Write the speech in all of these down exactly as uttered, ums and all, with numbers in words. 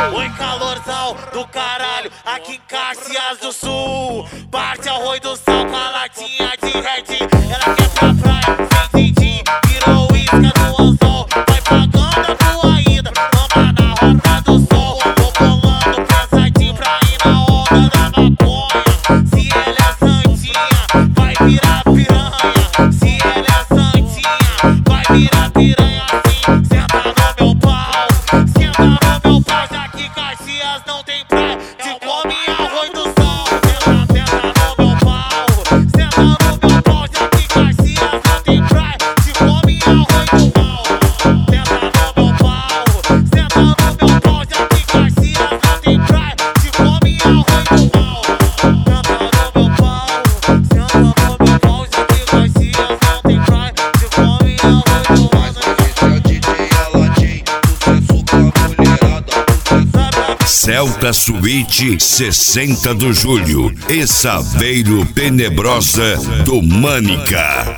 Oi, calorzão do caralho, aqui em Caxias do Sul. Parte arroz do sal com a latinha de Red. Ela quer pra praia, sem din-din, virou isca no anzol. Vai pagando a tua ida, lamba na rota do sol. Tô bolando pensadinho pra ir na onda da maconha. Se ela é santinha, vai virar piranha. Se ela é santinha, vai virar piranha assim. Senta no meu pau, senta no meu pau. Já que Caxias não tem praia, te come arroz do sol. Senta, senta no meu pau, senta no meu pau. Já que Caxias não tem praia, te come arroz do pau. Senta no meu pau, senta no meu pau. Já que Caxias não tem praia, te come arroz do pau. Senta no meu pau, senta no meu pau. Já que Caxias não tem praia, te come arroz do pau. Celta Suíte sessenta do Julho e Saveiro Tenebrosa do Mânica.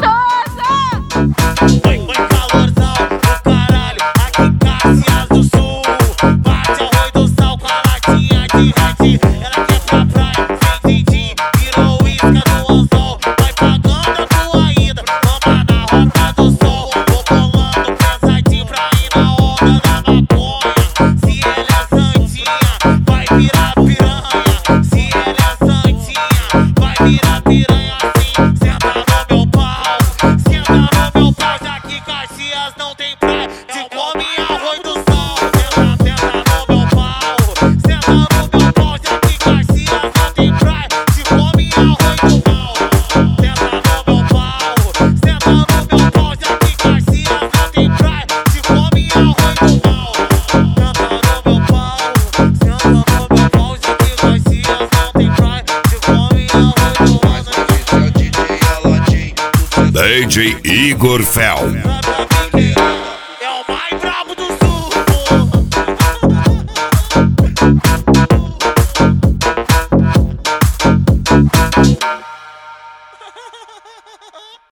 Oi, oi, calorzão do caralho, aqui em Caxias do Sul. Bate arroz do sal com a latinha de Red. Ela quer pra praia, sem din-din, virou isca no anzol. Vai pagando a tua ida, lamba na rota do sol. Tô bolando pensadinho pra ir na onda da maconha. Se ela é santinha, vai virar piranha. Se ela é santinha, vai virar piranha assim. Senta no meu pau, senta no meu pau. Já que Caxias não tem praia, te come arroz do sol. Senta, senta no meu pau, senta no meu pau. Já que Caxias não tem praia, te come arroz do pau. Senta no meu pau, senta no meu pau. Já que Caxias não tem praia, te come arroz do pau. Senta no meu pau, senta no meu pau. Já que Caxias não tem praia, te come arroz do pau. D J Igor Fel.